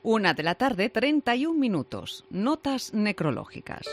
1:31 p.m. Notas necrológicas.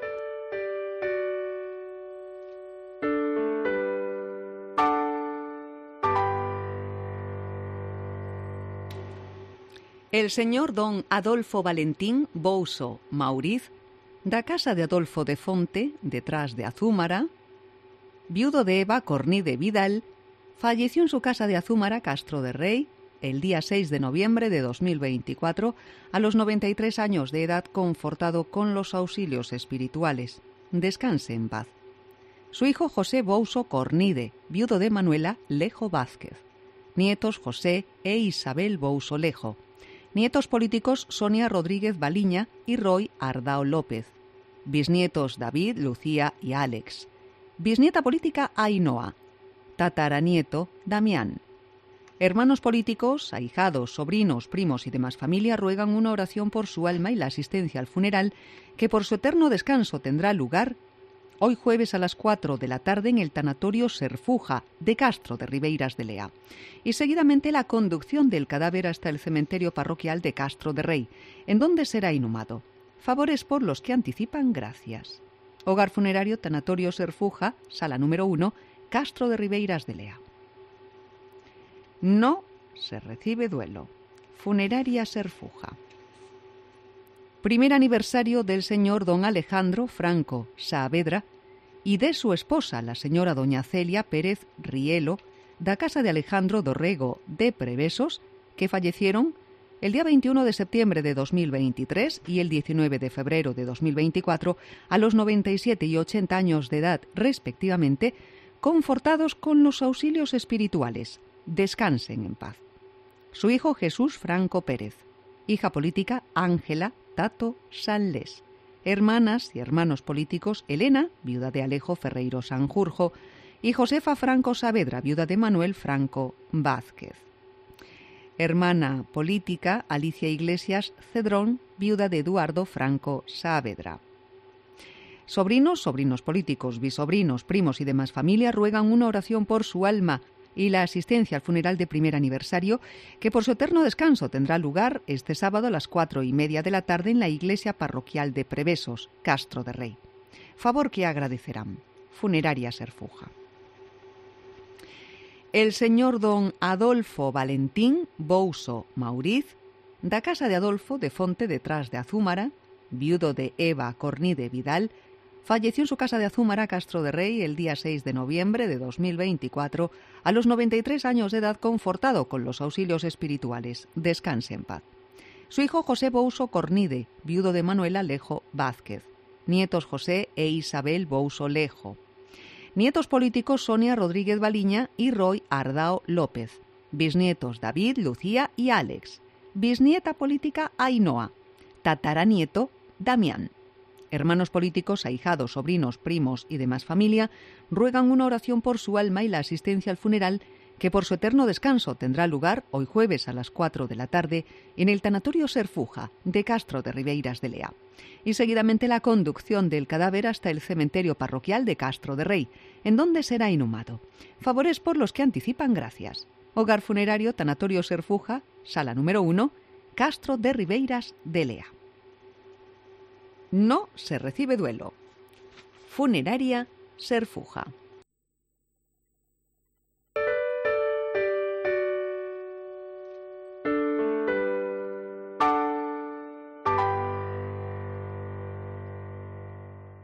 El señor don Adolfo Valentín Bouso Mauriz, da casa de Adolfo de Fonte, detrás de Azúmara, viudo de Eva Cornide Vidal, falleció en su casa de Azúmara, Castro de Rey, el día 6 de noviembre de 2024, a los 93 años de edad, confortado con los auxilios espirituales. Descanse en paz. Su hijo José Bouso Cornide, viudo de Manuela Lejo Vázquez. Nietos José e Isabel Bouso Lejo. Nietos políticos Sonia Rodríguez Baliña y Roy Ardao López. Bisnietos David, Lucía y Alex. Bisnieta política Ainhoa. Tataranieto Damián. Hermanos políticos, ahijados, sobrinos, primos y demás familia ruegan una oración por su alma y la asistencia al funeral, que por su eterno descanso tendrá lugar hoy jueves a las 4 de la tarde en el tanatorio Serfuja de Castro de Ribeiras de Lea, y seguidamente la conducción del cadáver hasta el cementerio parroquial de Castro de Rey, en donde será inhumado. Favores por los que anticipan, gracias. Hogar funerario Tanatorio Serfuja, sala número 1, Castro de Ribeiras de Lea. No se recibe duelo. Funeraria Serfuja. Primer aniversario del señor don Alejandro Franco Saavedra y de su esposa, la señora doña Celia Pérez Rielo, da casa de Alejandro Dorrego de Prevesos, que fallecieron el día 21 de septiembre de 2023 y el 19 de febrero de 2024, a los 97 y 80 años de edad respectivamente, confortados con los auxilios espirituales. Descansen en paz. Su hijo Jesús Franco Pérez. Hija política Ángela Tato Sanlés. Hermanas y hermanos políticos Elena, viuda de Alejo Ferreiro Sanjurjo, y Josefa Franco Saavedra, viuda de Manuel Franco Vázquez. Hermana política Alicia Iglesias Cedrón, viuda de Eduardo Franco Saavedra. Sobrinos políticos, bisobrinos, primos y demás familia ruegan una oración por su alma y la asistencia al funeral de primer aniversario, que por su eterno descanso tendrá lugar este sábado a las 4:30 de la tarde en la iglesia parroquial de Prevesos, Castro de Rey. Favor que agradecerán. Funeraria Serfuja. El señor don Adolfo Valentín Bouso Mauriz, da casa de Adolfo de Fonte detrás de Azúmara, viudo de Eva Cornide Vidal, falleció en su casa de Azúmara, Castro de Rey, el día 6 de noviembre de 2024, a los 93 años de edad, confortado con los auxilios espirituales. Descanse en paz. Su hijo José Bouso Cornide, viudo de Manuela Lejo Vázquez. Nietos José e Isabel Bouso Lejo. Nietos políticos Sonia Rodríguez Baliña y Roy Ardao López. Bisnietos David, Lucía y Alex. Bisnieta política Ainhoa. Tataranieto Damián. Hermanos políticos, ahijados, sobrinos, primos y demás familia ruegan una oración por su alma y la asistencia al funeral, que por su eterno descanso tendrá lugar hoy jueves a las 4 de la tarde en el tanatorio Serfuja de Castro de Ribeiras de Lea, y seguidamente la conducción del cadáver hasta el cementerio parroquial de Castro de Rey, en donde será inhumado. Favores por los que anticipan, gracias. Hogar funerario Tanatorio Serfuja, sala número 1, Castro de Ribeiras de Lea. No se recibe duelo. Funeraria Serfuja.